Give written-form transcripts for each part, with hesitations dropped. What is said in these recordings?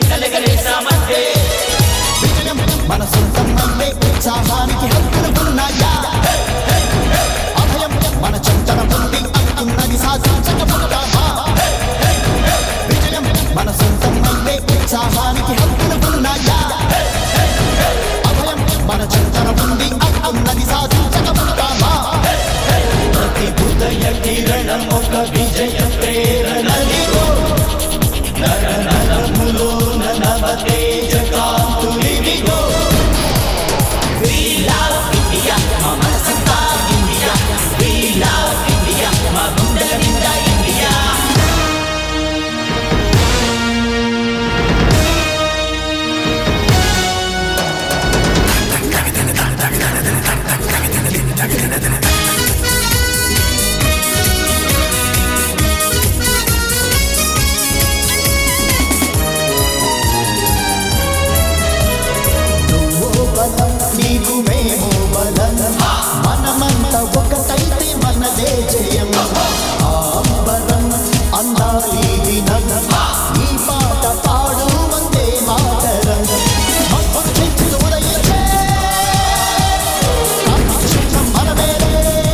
రెక్కలెగరేసామంటే విజయం మన సొంతం అంటే ఉత్సాహానికి హక్కులు ఉన్నాయా అభయం మన చింతన ఉంది అనుకున్నది సాధించకపోతామా విజయం మన సొంతం అంటే ఉత్సాహానికి హక్కులు ఉన్నాయా అభయం మన చింతన ఉంది అనుకున్నది సాధించకపోతామా ప్రతి ఉదయ కిరణం ఒక విజయ ప్రేరణనిగో నర నరములోన నవ తేజ కాంతులివిగో We love India, మా మనసంతా ఇండియా We love India, మా గుండెల నిండా ఇండియా నీకు మేము బలం మనమంతా ఒకటైతే మనదే జయం అంబరం అందాలి దినం ఈ పాట పాడు వందే మాతరం ఉదయించే మనమేరే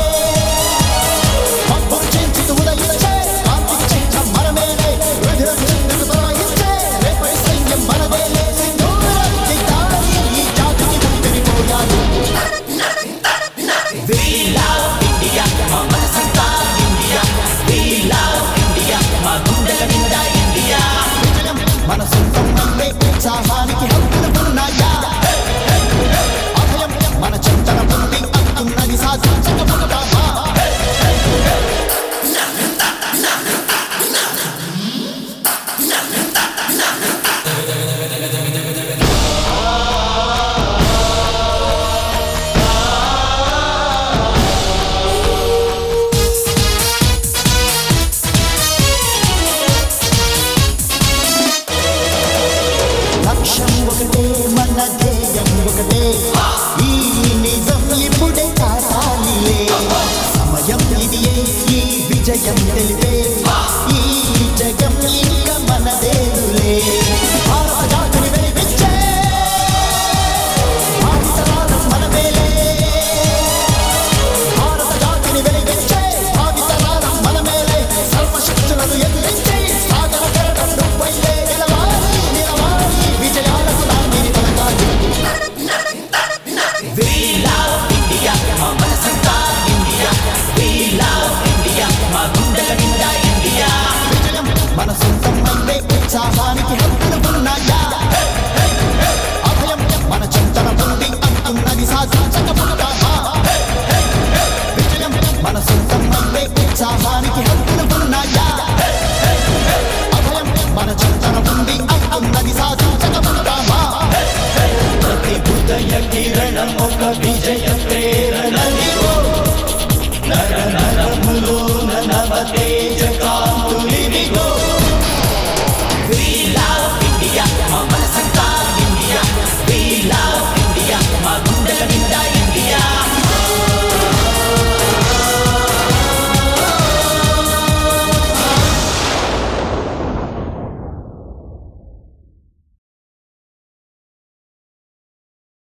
ఉదయించే కాంతి మనమేరే ప్రవహించే రేపటి సైన్యం మనదేలే We love India, మా మనసంతా ఇండియా We love India, మా గుండెల నిండా ఇండియా విజయం మన సొంతం అంటే ఉత్సాహానికి హక్కులు ఉన్నాయా అభయం మన చింతన ఉంది అనుకున్నది సాధించకపోతామా లక్ష్యం ఒకటే మన